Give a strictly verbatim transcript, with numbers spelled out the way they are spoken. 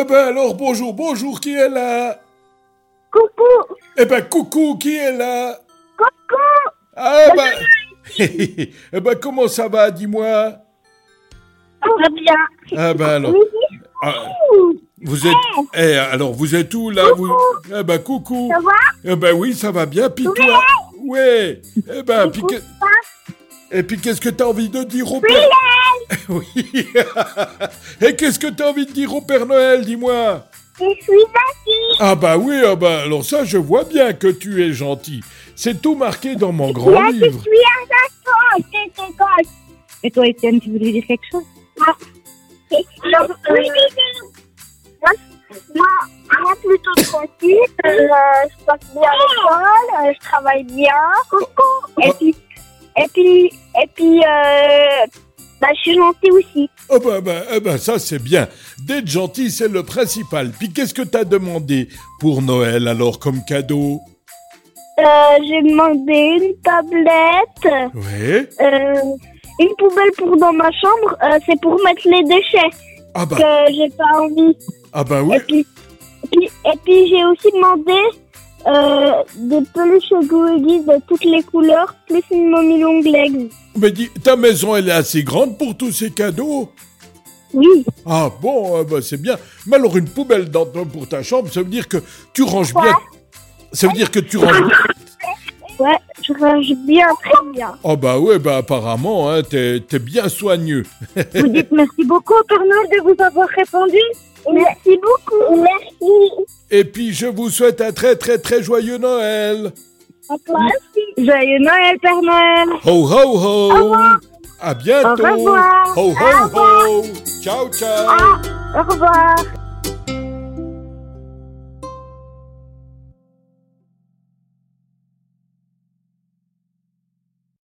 Eh ben alors, bonjour, bonjour, qui est là? Coucou. Eh ben, coucou, qui est là? Coucou. Ah ben... eh ben, comment ça va, dis-moi? Ça va bien. Ah ben alors... Ah, vous êtes... Eh, alors, vous êtes où, là? Vous... Eh ben, coucou. Ça va? Eh ben oui, ça va bien, puis toi? Ouais. Eh ben, puis... que- Et puis, qu'est-ce que t'as envie de dire au Père... Oui. Et qu'est-ce que t'as envie de dire au Père Noël, dis-moi? Je suis gentil. Ah bah oui, ah bah alors ça, je vois bien que tu es gentil. C'est tout marqué dans mon grand Là, je livre. suis un enfant. C'est c'est quoi? Et toi, Étienne, tu voulais dire quelque chose? Moi, c'est- non, oui, oui, oui. Moi, moi, moi, plutôt tranquille. Euh, je passe bien à l'école. euh, Je travaille bien. Coucou. Et puis, et puis, et puis, euh, bah, je suis gentille aussi. Ah bah, bah, eh bah ça, c'est bien. D'être gentil, c'est le principal. Puis qu'est-ce que t'as demandé pour Noël, alors, comme cadeau? Euh, j'ai demandé une tablette, Ouais. euh, une poubelle pour dans ma chambre. Euh, c'est pour mettre les déchets Ah bah, que j'ai pas envie. ah bah oui. Et puis, et puis, et puis j'ai aussi demandé euh, des peluches Goody de toutes les couleurs, plus une momie longue legs. Mais dis, ta maison, elle est assez grande pour tous ces cadeaux? Oui. Ah bon, ah bah c'est bien. Mais alors, une poubelle dans, pour ta chambre, ça veut dire que tu ranges bien. Ça veut dire que tu ranges bien. Ouais, je range bien, très bien. Oh bah ouais, bah apparemment, hein, t'es, t'es bien soigneux. Vous dites merci beaucoup au Père Noël de vous avoir répondu. Merci beaucoup. Merci. Et puis, je vous souhaite un très très très joyeux Noël. À toi aussi. Joyeux Noël, Père Noël. Ho ho ho. À bientôt. Au revoir. Ho ho ho. Ciao ciao. Au revoir.